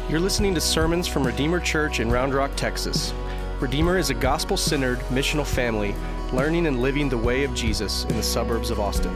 You're listening to sermons from Redeemer Church in Round Rock, Texas. Redeemer is a gospel-centered, missional family learning and living the way of Jesus in the suburbs of Austin.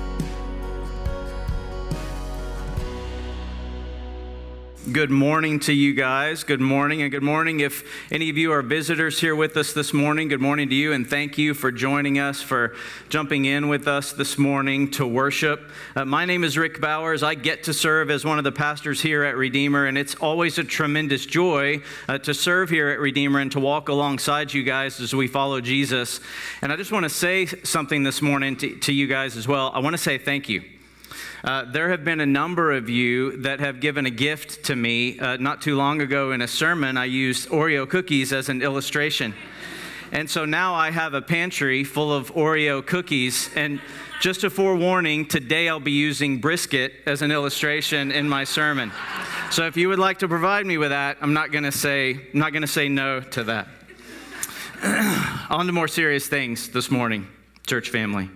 Good morning to you guys. Good morning, and good morning if any of you are visitors here with us this morning. Good morning to you, and thank you for joining us, for jumping in with us this morning to worship. My name is Rick Bowers. I get to serve as one of the pastors here at Redeemer, and it's always a tremendous joy to serve here at Redeemer and to walk alongside you guys as we follow Jesus. And I just want to say something this morning to you guys as well. I want to say thank you. There have been a number of you that have given a gift to me. Not too long ago in a sermon, I used Oreo cookies as an illustration. And so now I have a pantry full of Oreo cookies. And just a forewarning, today I'll be using brisket as an illustration in my sermon. So if you would like to provide me with that, I'm not going to say no to that. On to more serious things this morning, church family.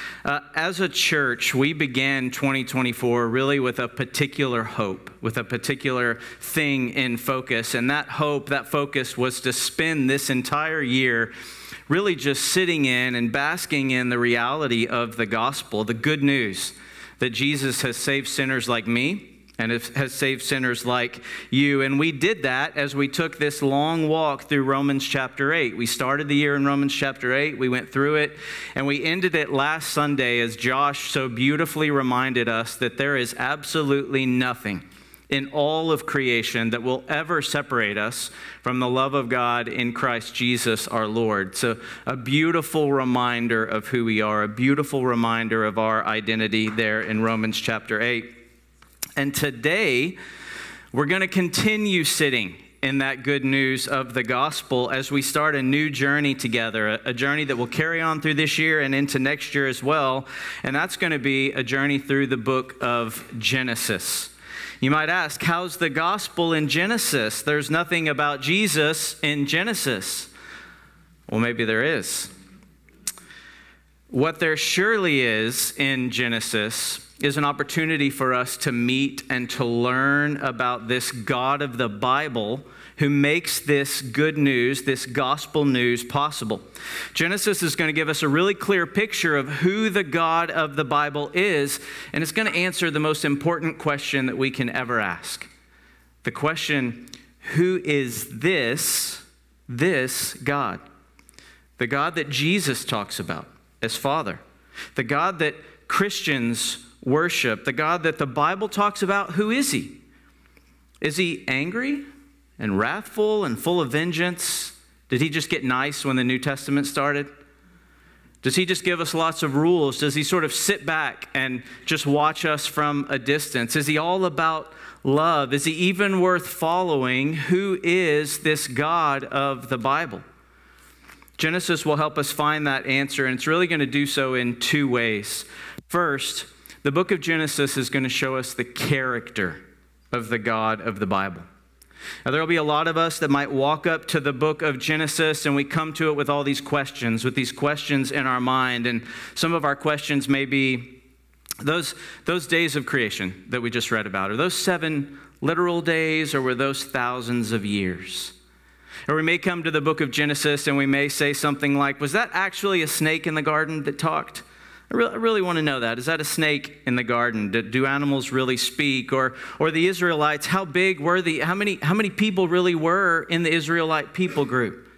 As a church, we began 2024 really with a particular hope, with a particular thing in focus. And that hope, that focus was to spend this entire year really just sitting in and basking in the reality of the gospel, the good news that Jesus has saved sinners like me and has saved sinners like you. And we did that as we took this long walk through Romans chapter 8. We started the year in Romans chapter 8. We went through it, and we ended it last Sunday as Josh so beautifully reminded us that there is absolutely nothing in all of creation that will ever separate us from the love of God in Christ Jesus our Lord. So a beautiful reminder of who we are, a beautiful reminder of our identity there in Romans chapter 8. And today, we're going to continue sitting in that good news of the gospel as we start a new journey together, a journey that will carry on through this year and into next year as well. And that's going to be a journey through the book of Genesis. You might ask, how's the gospel in Genesis? There's nothing about Jesus in Genesis. Well, maybe there is. What there surely is in Genesis is an opportunity for us to meet and to learn about this God of the Bible who makes this good news, this gospel news possible. Genesis is going to give us a really clear picture of who the God of the Bible is, and it's going to answer the most important question that we can ever ask. The question, who is this God? The God that Jesus talks about as Father. The God that Christians worship, the God that the Bible talks about. Who is he? Is he angry and wrathful and full of vengeance? Did he just get nice when the New Testament started? Does he just give us lots of rules? Does he sort of sit back and just watch us from a distance? Is he all about love? Is he even worth following? Who is this God of the Bible? Genesis will help us find that answer, and it's really going to do so in two ways. First, the book of Genesis is going to show us the character of the God of the Bible. Now, there will be a lot of us that might walk up to the book of Genesis and we come to it with all these questions, in our mind. And some of our questions may be those days of creation that we just read about. Are those 7 literal days, or were those thousands of years? Or we may come to the book of Genesis and we may say something like, was that actually a snake in the garden that talked? I really want to know that. Is that a snake in the garden? Do animals really speak? Or the Israelites, how big were how many people really were in the Israelite people group?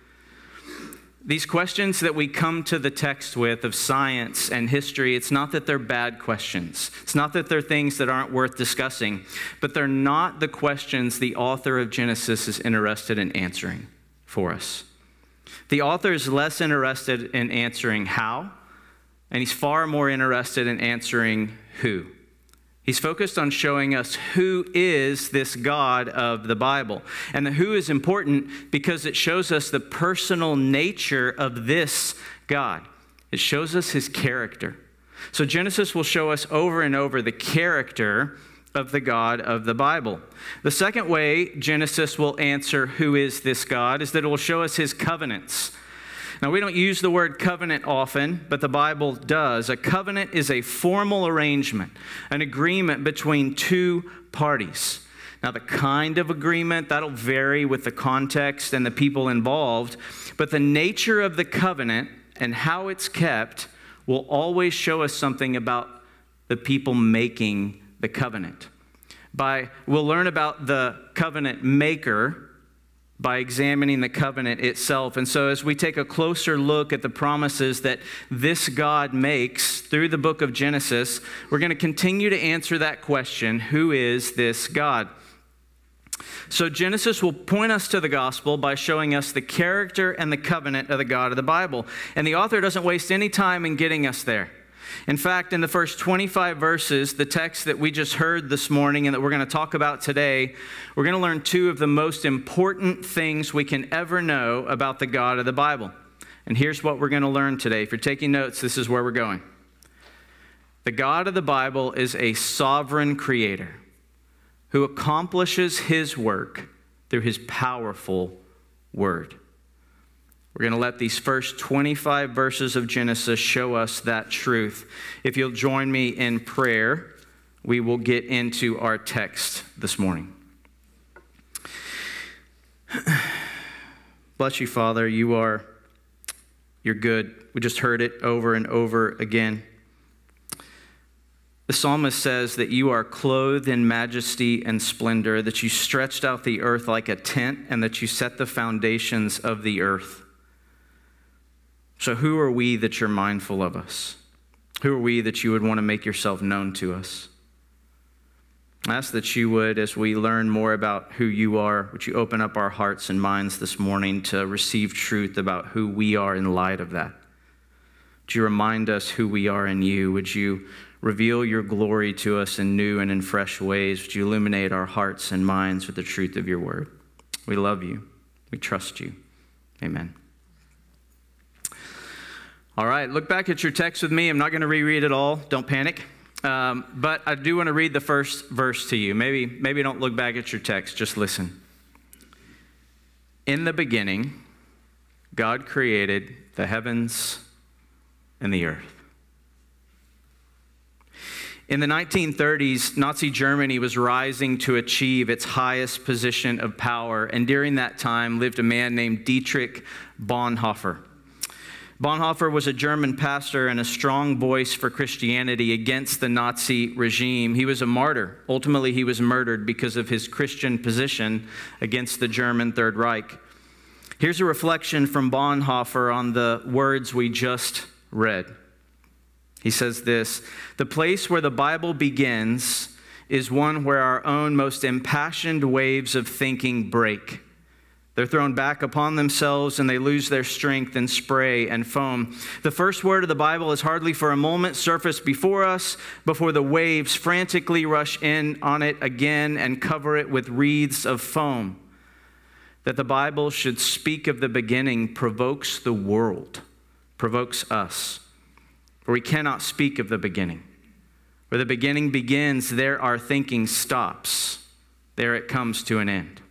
These questions that we come to the text with of science and history, it's not that they're bad questions. It's not that they're things that aren't worth discussing, but they're not the questions the author of Genesis is interested in answering for us. The author is less interested in answering how, and he's far more interested in answering who. He's focused on showing us who is this God of the Bible. And the who is important because it shows us the personal nature of this God. It shows us his character. So Genesis will show us over and over the character of the God of the Bible. The second way Genesis will answer who is this God is that it will show us his covenants. Now, we don't use the word covenant often, but the Bible does. A covenant is a formal arrangement, an agreement between two parties. Now, the kind of agreement, that'll vary with the context and the people involved, but the nature of the covenant and how it's kept will always show us something about the people making the covenant. We'll learn about the covenant maker by examining the covenant itself. And so as we take a closer look at the promises that this God makes through the book of Genesis, we're going to continue to answer that question, who is this God? So Genesis will point us to the gospel by showing us the character and the covenant of the God of the Bible. And the author doesn't waste any time in getting us there. In fact, in the first 25 verses, the text that we just heard this morning and that we're going to talk about today, we're going to learn two of the most important things we can ever know about the God of the Bible. And here's what we're going to learn today. If you're taking notes, this is where we're going. The God of the Bible is a sovereign creator who accomplishes his work through his powerful word. We're going to let these first 25 verses of Genesis show us that truth. If you'll join me in prayer, we will get into our text this morning. Bless you, Father. You're good. We just heard it over and over again. The psalmist says that you are clothed in majesty and splendor, that you stretched out the earth like a tent, and that you set the foundations of the earth. So who are we that you're mindful of us? Who are we that you would want to make yourself known to us? I ask that you would, as we learn more about who you are, would you open up our hearts and minds this morning to receive truth about who we are in light of that? Would you remind us who we are in you? Would you reveal your glory to us in new and in fresh ways? Would you illuminate our hearts and minds with the truth of your word? We love you. We trust you. Amen. All right, look back at your text with me. I'm not going to reread it all. Don't panic. But I do want to read the first verse to you. Maybe don't look back at your text. Just listen. In the beginning, God created the heavens and the earth. In the 1930s, Nazi Germany was rising to achieve its highest position of power. And during that time lived a man named Dietrich Bonhoeffer. Bonhoeffer was a German pastor and a strong voice for Christianity against the Nazi regime. He was a martyr. Ultimately, he was murdered because of his Christian position against the German Third Reich. Here's a reflection from Bonhoeffer on the words we just read. He says this: "The place where the Bible begins is one where our own most impassioned waves of thinking break. They're thrown back upon themselves and they lose their strength in spray and foam. The first word of the Bible is hardly for a moment surfaced before us before the waves frantically rush in on it again and cover it with wreaths of foam. That the Bible should speak of the beginning provokes the world, provokes us. For we cannot speak of the beginning. Where the beginning begins, there our thinking stops. There it comes to an end."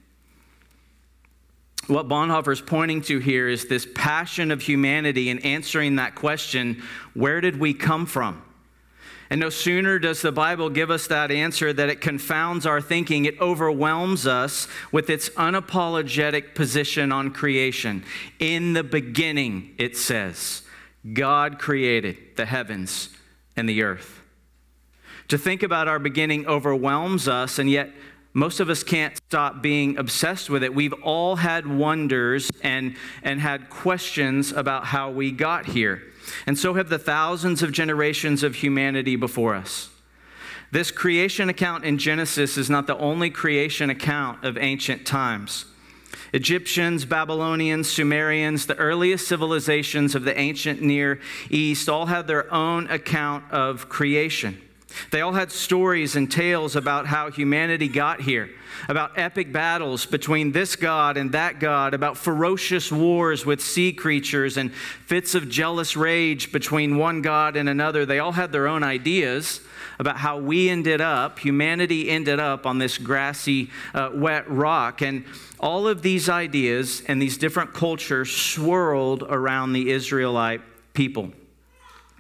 What Bonhoeffer's pointing to here is this passion of humanity in answering that question, where did we come from? And no sooner does the Bible give us that answer that it confounds our thinking. It overwhelms us with its unapologetic position on creation. In the beginning, it says, God created the heavens and the earth. To think about our beginning overwhelms us, and yet most of us can't stop being obsessed with it. We've all had wonders and had questions about how we got here. And so have the thousands of generations of humanity before us. This creation account in Genesis is not the only creation account of ancient times. Egyptians, Babylonians, Sumerians, the earliest civilizations of the ancient Near East all had their own account of creation. They all had stories and tales about how humanity got here, about epic battles between this god and that god, about ferocious wars with sea creatures and fits of jealous rage between one god and another. They all had their own ideas about how humanity ended up on this grassy, wet rock. And all of these ideas and these different cultures swirled around the Israelite people.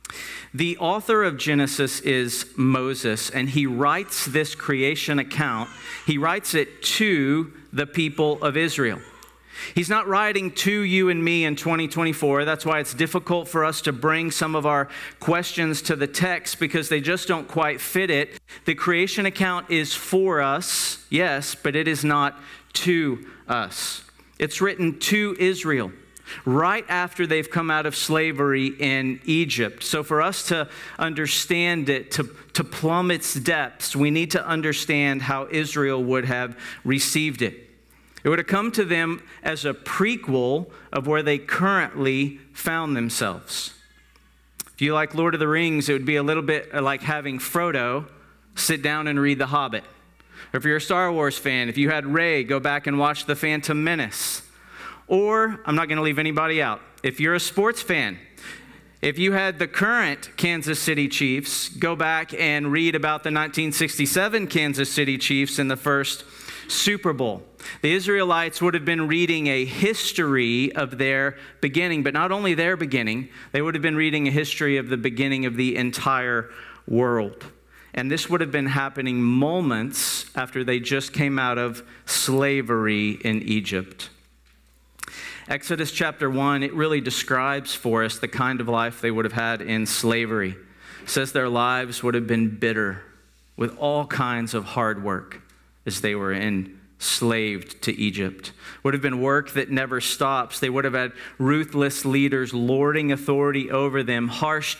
The author of Genesis is Moses, and he writes this creation account. He writes it to the people of Israel. He's not writing to you and me in 2024. That's why it's difficult for us to bring some of our questions to the text, because they just don't quite fit it. The creation account is for us, yes, but it is not to us. It's written to Israel right after they've come out of slavery in Egypt. So for us to understand it, to plumb its depths, we need to understand how Israel would have received it. It would have come to them as a prequel of where they currently found themselves. If you like Lord of the Rings, it would be a little bit like having Frodo sit down and read The Hobbit. Or if you're a Star Wars fan, if you had Rey, go back and watch The Phantom Menace. Or, I'm not going to leave anybody out, if you're a sports fan, if you had the current Kansas City Chiefs, go back and read about the 1967 Kansas City Chiefs in the first Super Bowl. The Israelites would have been reading a history of their beginning, but not only their beginning, they would have been reading a history of the beginning of the entire world. And this would have been happening moments after they just came out of slavery in Egypt. Exodus chapter 1, it really describes for us the kind of life they would have had in slavery. It says their lives would have been bitter with all kinds of hard work as they were enslaved to Egypt. Would have been work that never stops. They would have had ruthless leaders lording authority over them, harsh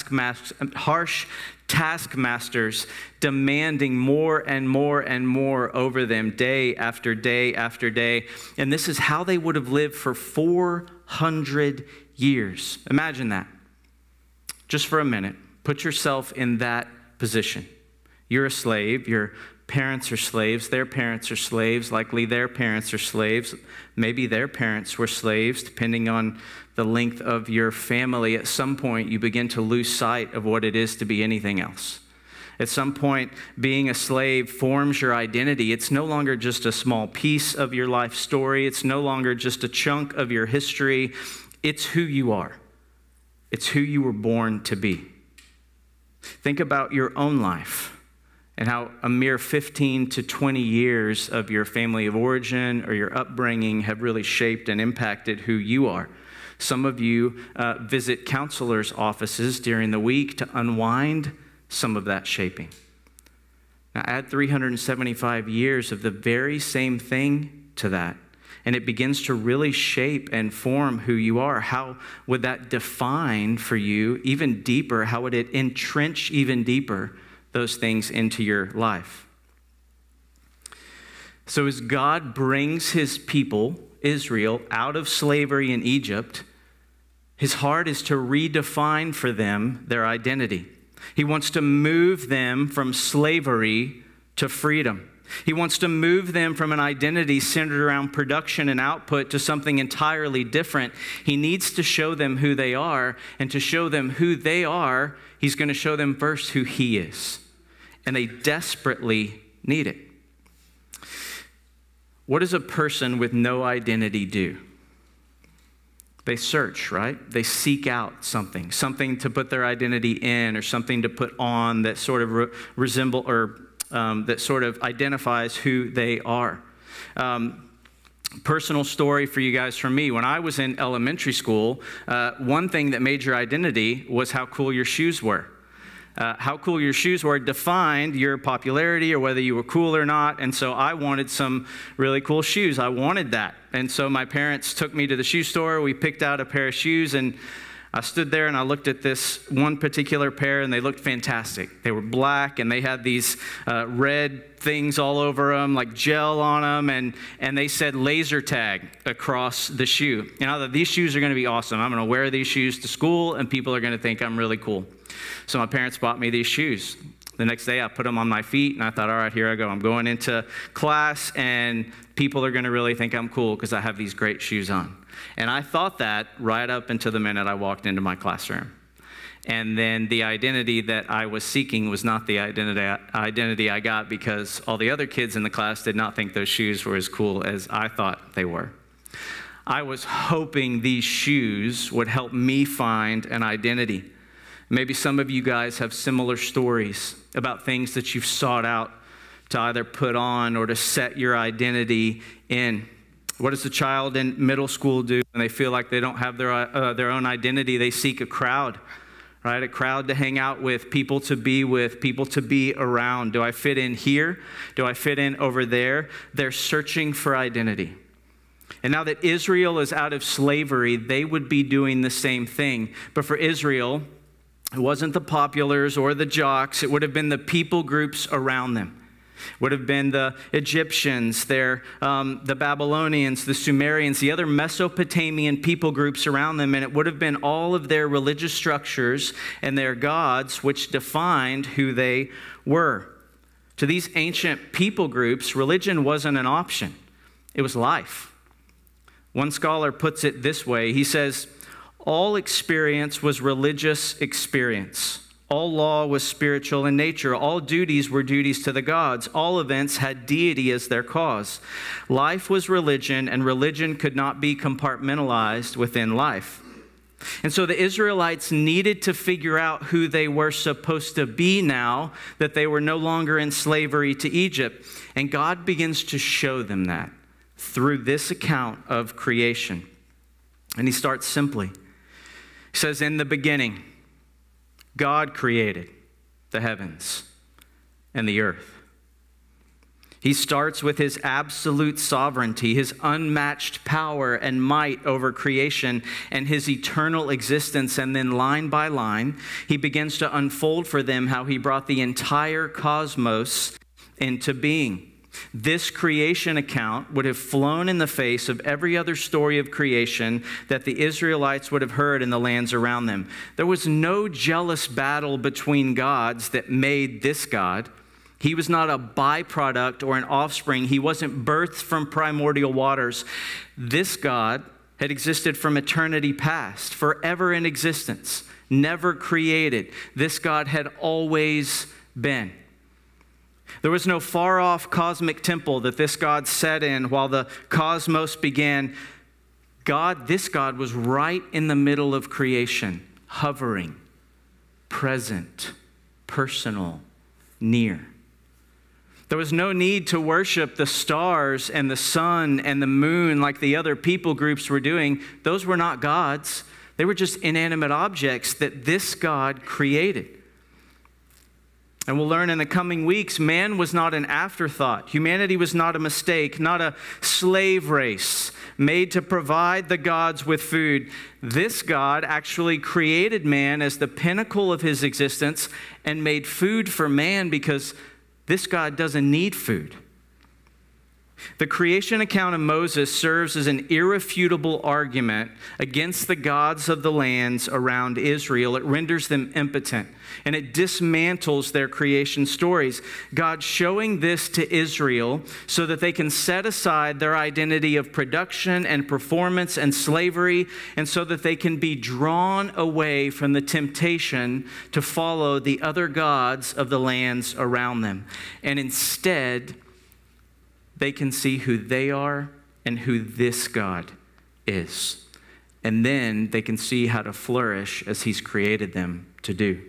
taskmasters demanding more and more and more over them day after day after day. And this is how they would have lived for 400 years. Imagine that. Just for a minute, put yourself in that position. You're a slave. Your parents are slaves. Their parents are slaves. Likely their parents are slaves. Maybe their parents were slaves, depending on the length of your family. At some point, you begin to lose sight of what it is to be anything else. At some point, being a slave forms your identity. It's no longer just a small piece of your life story. It's no longer just a chunk of your history. It's who you are. It's who you were born to be. Think about your own life and how a mere 15 to 20 years of your family of origin or your upbringing have really shaped and impacted who you are. Some of you visit counselors' offices during the week to unwind some of that shaping. Now add 375 years of the very same thing to that, and it begins to really shape and form who you are. How would that define for you even deeper? How would it entrench even deeper those things into your life? So as God brings his people, Israel, out of slavery in Egypt, his heart is to redefine for them their identity. He wants to move them from slavery to freedom. He wants to move them from an identity centered around production and output to something entirely different. He needs to show them who they are, and to show them who they are, he's going to show them first who he is. And they desperately need it. What does a person with no identity do? They search, right? They seek out something to put their identity in, or something to put on that sort of resemble or that sort of identifies who they are. Personal story for you guys from me. When I was in elementary school, one thing that made your identity was how cool your shoes were. How cool your shoes were defined your popularity or whether you were cool or not. And so I wanted some really cool shoes. I wanted that. And so my parents took me to the shoe store. We picked out a pair of shoes, and I stood there and I looked at this one particular pair, and they looked fantastic. They were black, and they had these red things all over them, like gel on them, and they said laser tag across the shoe. And I thought, these shoes are going to be awesome. I'm going to wear these shoes to school, and people are going to think I'm really cool. So my parents bought me these shoes. The next day I put them on my feet, and I thought, all right, here I go. I'm going into class, and people are going to really think I'm cool because I have these great shoes on. And I thought that right up until the minute I walked into my classroom. And then the identity that I was seeking was not the identity I got, because all the other kids in the class did not think those shoes were as cool as I thought they were. I was hoping these shoes would help me find an identity. Maybe some of you guys have similar stories about things that you've sought out to either put on or to set your identity in. What does a child in middle school do when they feel like they don't have their own identity? They seek a crowd, right? A crowd to hang out with, people to be around. Do I fit in here? Do I fit in over there? They're searching for identity. And now that Israel is out of slavery, they would be doing the same thing. But for Israel, it wasn't the populars or the jocks. It would have been the people groups around them. It would have been the Egyptians, the Babylonians, the Sumerians, the other Mesopotamian people groups around them. And it would have been all of their religious structures and their gods which defined who they were. To these ancient people groups, religion wasn't an option. It was life. One scholar puts it this way. He says, all experience was religious experience. All law was spiritual in nature. All duties were duties to the gods. All events had deity as their cause. Life was religion, and religion could not be compartmentalized within life. And so the Israelites needed to figure out who they were supposed to be now that they were no longer in slavery to Egypt. And God begins to show them that through this account of creation. And he starts simply. He says, in the beginning, God created the heavens and the earth. He starts with his absolute sovereignty, his unmatched power and might over creation, and his eternal existence. And then line by line, he begins to unfold for them how he brought the entire cosmos into being. This creation account would have flown in the face of every other story of creation that the Israelites would have heard in the lands around them. There was no jealous battle between gods that made this God. He was not a byproduct or an offspring. He wasn't birthed from primordial waters. This God had existed from eternity past, forever in existence, never created. This God had always been. There was no far-off cosmic temple that this God sat in while the cosmos began. This God was right in the middle of creation, hovering, present, personal, near. There was no need to worship the stars and the sun and the moon like the other people groups were doing. Those were not gods. They were just inanimate objects that this God created. And we'll learn in the coming weeks, man was not an afterthought. Humanity was not a mistake, not a slave race made to provide the gods with food. This God actually created man as the pinnacle of his existence and made food for man because this God doesn't need food. The creation account of Moses serves as an irrefutable argument against the gods of the lands around Israel. It renders them impotent, and it dismantles their creation stories. God showing this to Israel so that they can set aside their identity of production and performance and slavery, and so that they can be drawn away from the temptation to follow the other gods of the lands around them. And instead, they can see who they are and who this God is. And then they can see how to flourish as he's created them to do.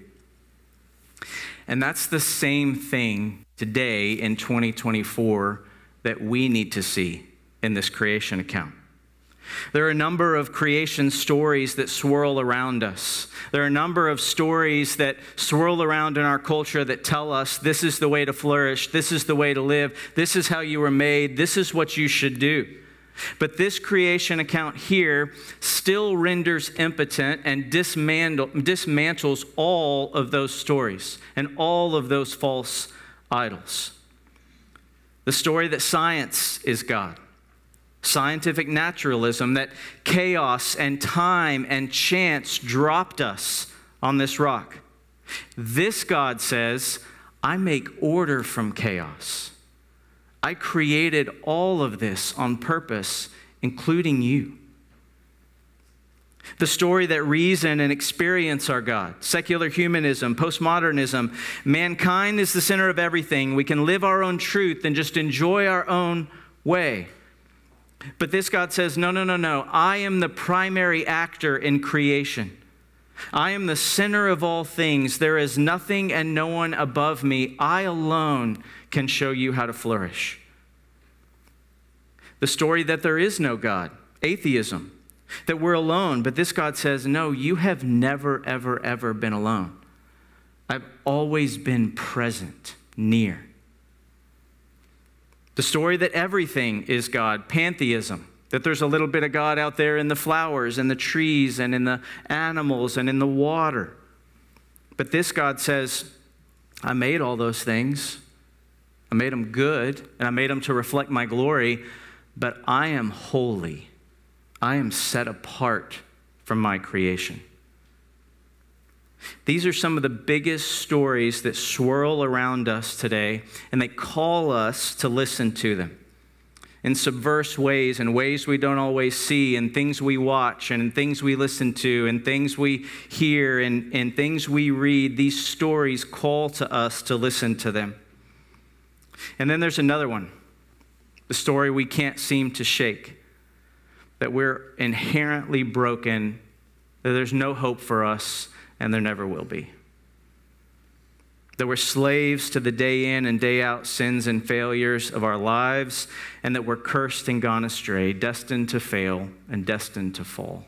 And that's the same thing today in 2024 that we need to see in this creation account. There are a number of creation stories that swirl around us. There are a number of stories that swirl around in our culture that tell us this is the way to flourish, this is the way to live, this is how you were made, this is what you should do. But this creation account here still renders impotent and dismantles all of those stories and all of those false idols. The story that science is God. Scientific naturalism, that chaos and time and chance dropped us on this rock. This God says, I make order from chaos. I created all of this on purpose, including you. The story that reason and experience are God. Secular humanism, postmodernism. Mankind is the center of everything. We can live our own truth and just enjoy our own way. But this God says, no. I am the primary actor in creation. I am the center of all things. There is nothing and no one above me. I alone can show you how to flourish. The story that there is no God, atheism, that we're alone. But this God says, no, you have never, ever, ever been alone. I've always been present, near. The story that everything is God, pantheism, that there's a little bit of God out there in the flowers and the trees and in the animals and in the water. But this God says, I made all those things. I made them good, and I made them to reflect my glory, but I am holy. I am set apart from my creation. These are some of the biggest stories that swirl around us today, and they call us to listen to them in subversive ways, and ways we don't always see, and things we watch, and things we listen to, and things we hear, and things we read. These stories call to us to listen to them. And then there's another one, the story we can't seem to shake, that we're inherently broken, that there's no hope for us, and there never will be. That we're slaves to the day in and day out sins and failures of our lives, and that we're cursed and gone astray, destined to fail and destined to fall.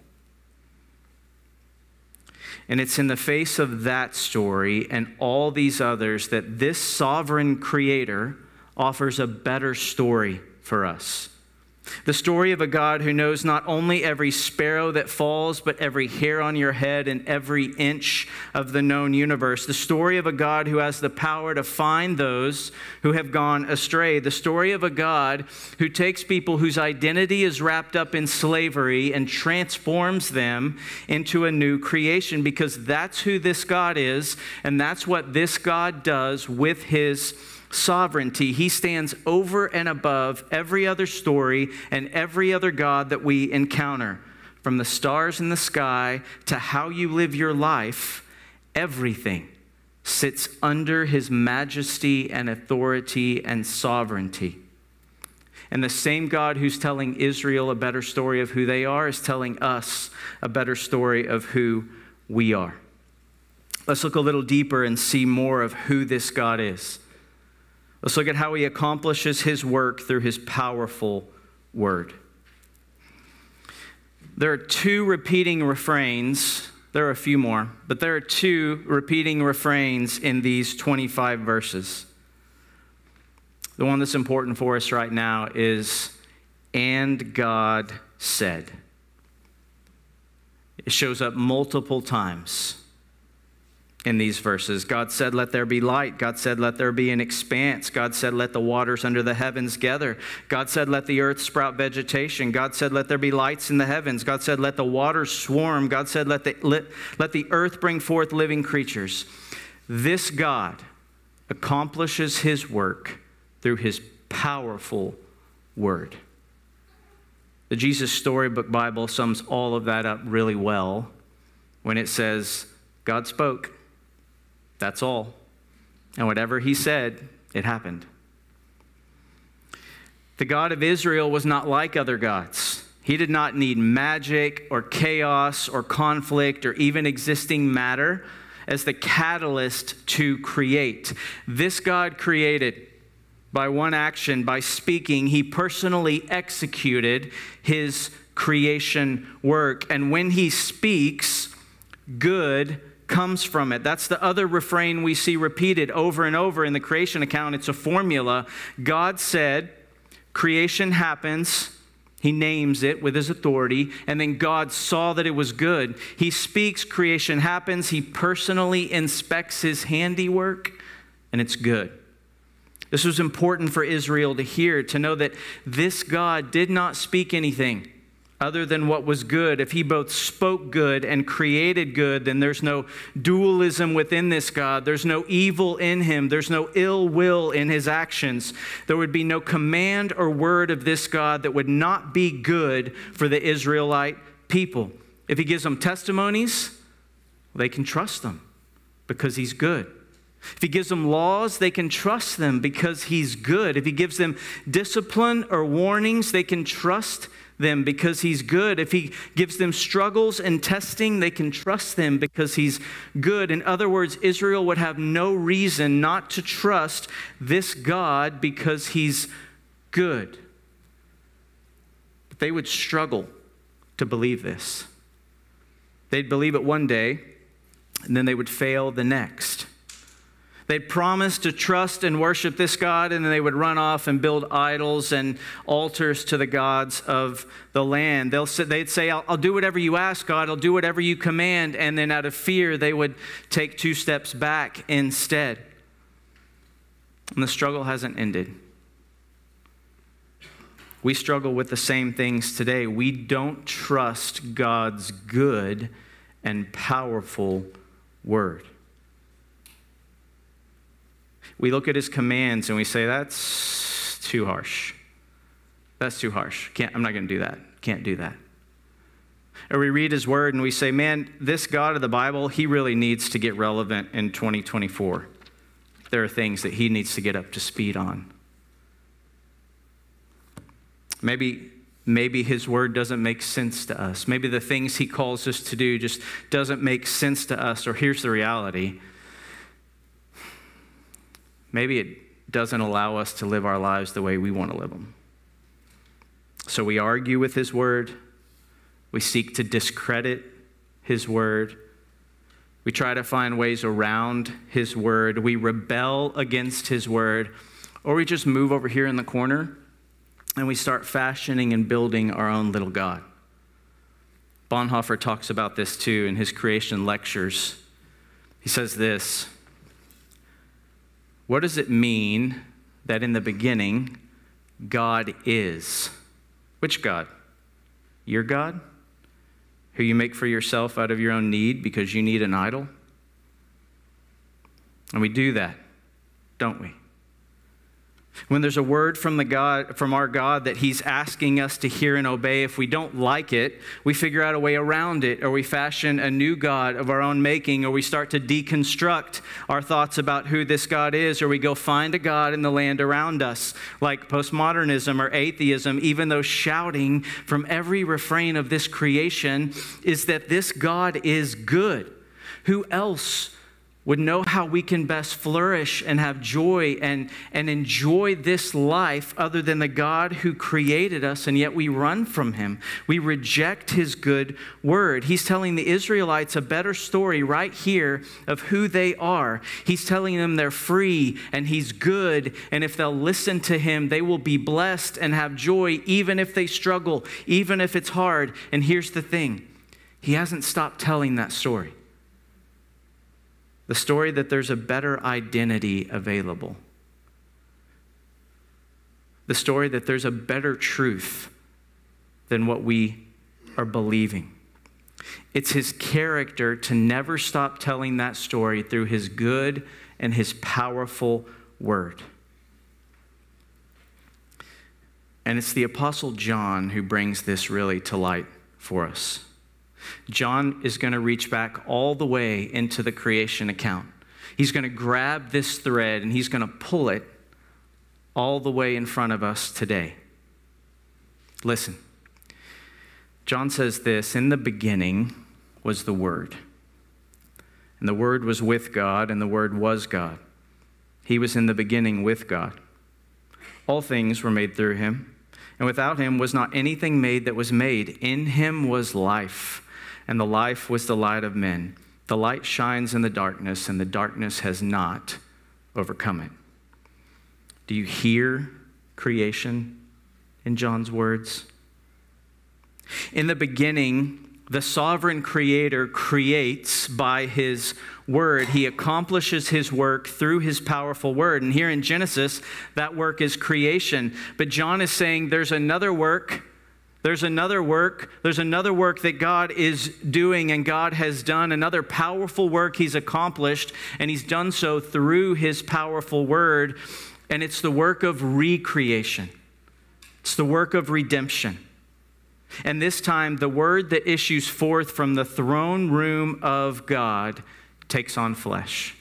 And it's in the face of that story and all these others that this sovereign creator offers a better story for us. The story of a God who knows not only every sparrow that falls, but every hair on your head and every inch of the known universe. The story of a God who has the power to find those who have gone astray. The story of a God who takes people whose identity is wrapped up in slavery and transforms them into a new creation, because that's who this God is, and that's what this God does with his sovereignty. He stands over and above every other story and every other God that we encounter. From the stars in the sky to how you live your life, everything sits under his majesty and authority and sovereignty. And the same God who's telling Israel a better story of who they are is telling us a better story of who we are. Let's look a little deeper and see more of who this God is. Let's look at how he accomplishes his work through his powerful word. There are two repeating refrains. There are a few more, but there are two repeating refrains in these 25 verses. The one that's important for us right now is, and God said. It shows up multiple times in these verses. God said, let there be light. God said, let there be an expanse. God said, let the waters under the heavens gather. God said, let the earth sprout vegetation. God said, let there be lights in the heavens. God said, let the waters swarm. God said, let the earth bring forth living creatures. This God accomplishes his work through his powerful word. The Jesus Storybook Bible sums all of that up really well when it says, God spoke. That's all. And whatever he said, it happened. The God of Israel was not like other gods. He did not need magic or chaos or conflict or even existing matter as the catalyst to create. This God created by one action, by speaking. He personally executed his creation work. And when he speaks, good comes from it. That's the other refrain we see repeated over and over in the creation account. It's a formula. God said, creation happens. He names it with his authority, and then God saw that it was good. He speaks, creation happens. He personally inspects his handiwork, and it's good. This was important for Israel to hear, to know that this God did not speak anything other than what was good. If he both spoke good and created good, then there's no dualism within this God. There's no evil in him. There's no ill will in his actions. There would be no command or word of this God that would not be good for the Israelite people. If he gives them testimonies, they can trust them because he's good. If he gives them laws, they can trust them because he's good. If he gives them discipline or warnings, they can trust them because he's good. If he gives them struggles and testing, they can trust them because he's good. In other words, Israel would have no reason not to trust this God because he's good. But they would struggle to believe this. They'd believe it one day, and then they would fail the next. They'd promise to trust and worship this God, and then they would run off and build idols and altars to the gods of the land. They'd say, I'll do whatever you ask, God. I'll do whatever you command. And then out of fear, they would take 2 steps back instead. And the struggle hasn't ended. We struggle with the same things today. We don't trust God's good and powerful word. We look at his commands and we say, that's too harsh. That's too harsh. I'm not going to do that. Can't do that. Or we read his word and we say, man, this God of the Bible, he really needs to get relevant in 2024. There are things that he needs to get up to speed on. Maybe his word doesn't make sense to us. Maybe the things he calls us to do just doesn't make sense to us. Or here's the reality. Maybe it doesn't allow us to live our lives the way we want to live them. So we argue with his word. We seek to discredit his word. We try to find ways around his word. We rebel against his word. Or we just move over here in the corner and we start fashioning and building our own little God. Bonhoeffer talks about this too in his creation lectures. He says this: what does it mean that in the beginning, God is? Which God? Your God? Who you make for yourself out of your own need because you need an idol? And we do that, don't we? When there's a word from our God that he's asking us to hear and obey, if we don't like it, we figure out a way around it, or we fashion a new God of our own making, or we start to deconstruct our thoughts about who this God is, or we go find a God in the land around us, like postmodernism or atheism, even though shouting from every refrain of this creation is that this God is good. Who else would know how we can best flourish and have joy and enjoy this life other than the God who created us, and yet we run from him. We reject his good word. He's telling the Israelites a better story right here of who they are. He's telling them they're free and he's good, and if they'll listen to him, they will be blessed and have joy even if they struggle, even if it's hard. And here's the thing. He hasn't stopped telling that story. The story that there's a better identity available. The story that there's a better truth than what we are believing. It's his character to never stop telling that story through his good and his powerful word. And it's the Apostle John who brings this really to light for us. John is going to reach back all the way into the creation account. He's going to grab this thread and he's going to pull it all the way in front of us today. Listen. John says this: in the beginning was the Word. And the Word was with God, and the Word was God. He was in the beginning with God. All things were made through him, and without him was not anything made that was made. In him was life, and the life was the light of men. The light shines in the darkness, and the darkness has not overcome it. Do you hear creation in John's words? In the beginning, the sovereign creator creates by his word. He accomplishes his work through his powerful word. And here in Genesis, that work is creation. But John is saying there's another work. There's another work that God is doing and God has done, another powerful work he's accomplished, and he's done so through his powerful word, and it's the work of recreation. It's the work of redemption. And this time, the word that issues forth from the throne room of God takes on flesh,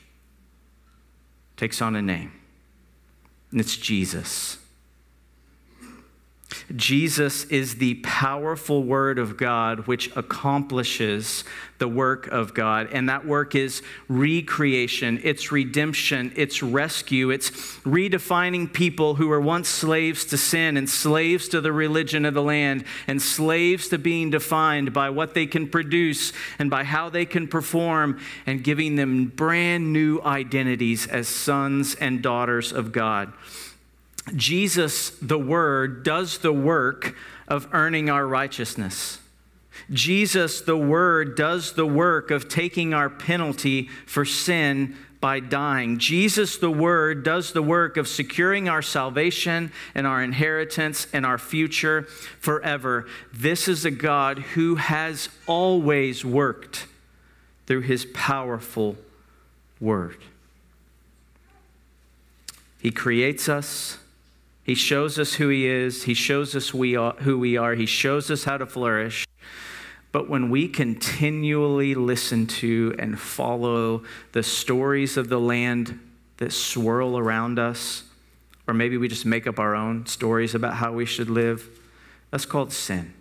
takes on a name, and it's Jesus. Jesus is the powerful Word of God which accomplishes the work of God. And that work is recreation, it's redemption, it's rescue, it's redefining people who were once slaves to sin and slaves to the religion of the land and slaves to being defined by what they can produce and by how they can perform, and giving them brand new identities as sons and daughters of God. Jesus, the Word, does the work of earning our righteousness. Jesus, the Word, does the work of taking our penalty for sin by dying. Jesus, the Word, does the work of securing our salvation and our inheritance and our future forever. This is a God who has always worked through His powerful Word. He creates us. He shows us who He is. He shows us who we are. He shows us how to flourish. But when we continually listen to and follow the stories of the land that swirl around us, or maybe we just make up our own stories about how we should live, that's called sin.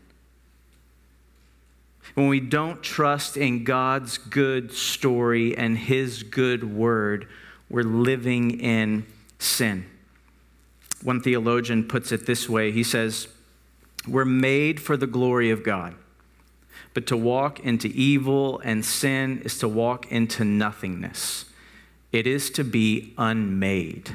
When we don't trust in God's good story and His good word, we're living in sin. One theologian puts it this way. He says, we're made for the glory of God, but to walk into evil and sin is to walk into nothingness. It is to be unmade.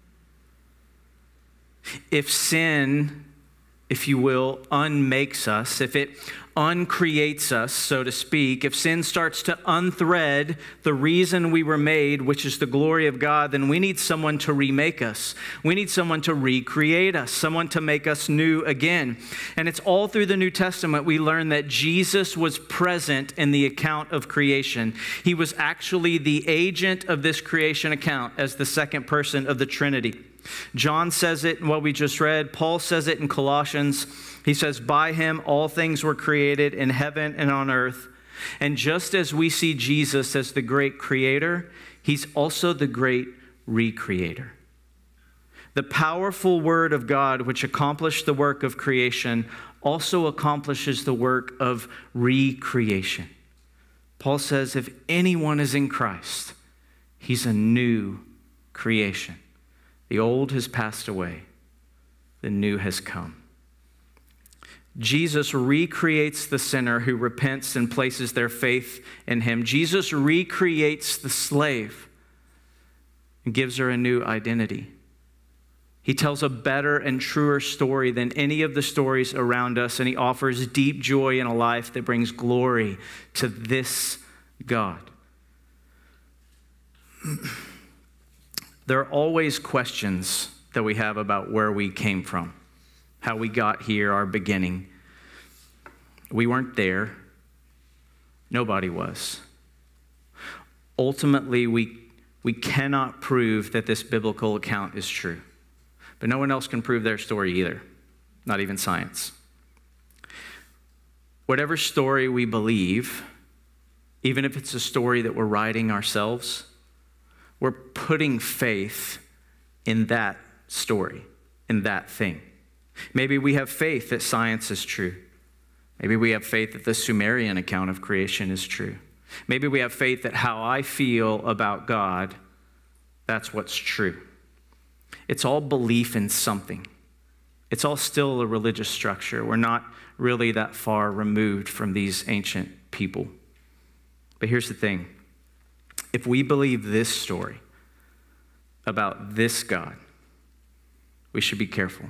If sin, if you will, unmakes us, if it uncreates us, so to speak, if sin starts to unthread the reason we were made, which is the glory of God, then we need someone to remake us. We need someone to recreate us, someone to make us new again. And it's all through the New Testament we learn that Jesus was present in the account of creation. He was actually the agent of this creation account as the second person of the Trinity. John says it in what we just read. Paul says it in Colossians. He says, by Him all things were created in heaven and on earth. And just as we see Jesus as the great creator, He's also the great recreator. The powerful Word of God, which accomplished the work of creation, also accomplishes the work of recreation. Paul says, if anyone is in Christ, he's a new creation. The old has passed away. The new has come. Jesus recreates the sinner who repents and places their faith in Him. Jesus recreates the slave and gives her a new identity. He tells a better and truer story than any of the stories around us, and He offers deep joy in a life that brings glory to this God. There are always questions that we have about where we came from, how we got here, our beginning. We weren't there. Nobody was. Ultimately, we cannot prove that this biblical account is true. But no one else can prove their story either, not even science. Whatever story we believe, even if it's a story that we're writing ourselves, we're putting faith in that story, in that thing. Maybe we have faith that science is true. Maybe we have faith that the Sumerian account of creation is true. Maybe we have faith that how I feel about God, that's what's true. It's all belief in something. It's all still a religious structure. We're not really that far removed from these ancient people. But here's the thing. If we believe this story about this God, we should be careful.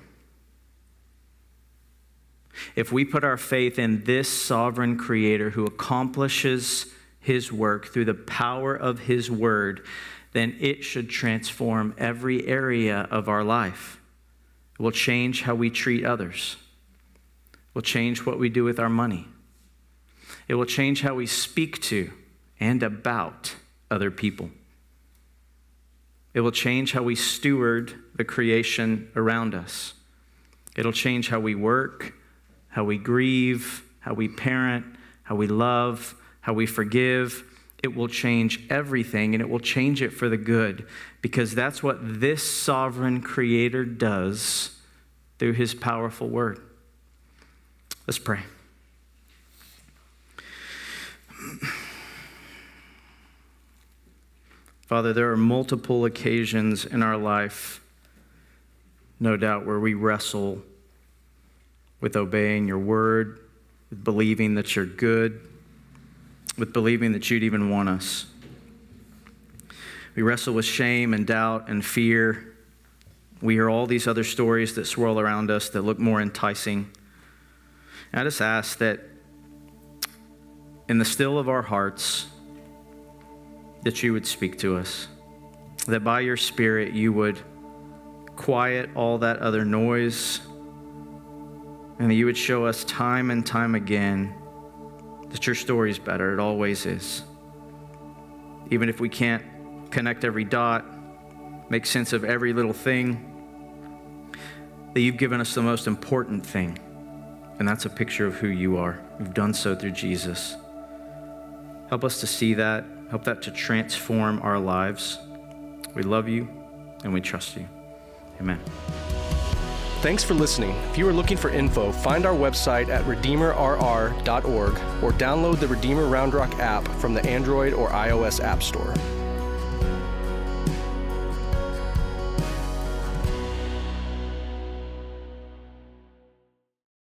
If we put our faith in this sovereign creator who accomplishes His work through the power of His word, then it should transform every area of our life. It will change how we treat others. It will change what we do with our money. It will change how we speak to and about other people. It will change how we steward the creation around us. It'll change how we work, how we grieve, how we parent, how we love, how we forgive. It will change everything, and it will change it for the good, because that's what this sovereign creator does through His powerful word. Let's pray. Father, there are multiple occasions in our life, no doubt, where we wrestle with obeying your word, with believing that you're good, with believing that you'd even want us. We wrestle with shame and doubt and fear. We hear all these other stories that swirl around us that look more enticing. I just ask that in the still of our hearts, that you would speak to us, that by your Spirit you would quiet all that other noise, and that you would show us time and time again that your story is better. It always is. Even if we can't connect every dot, make sense of every little thing, that you've given us the most important thing, and that's a picture of who you are. You've done so through Jesus. Help us to see that. Help that to transform our lives. We love you and we trust you. Amen. Thanks for listening. If you are looking for info, find our website at redeemerrr.org or download the Redeemer Round Rock app from the Android or iOS App Store.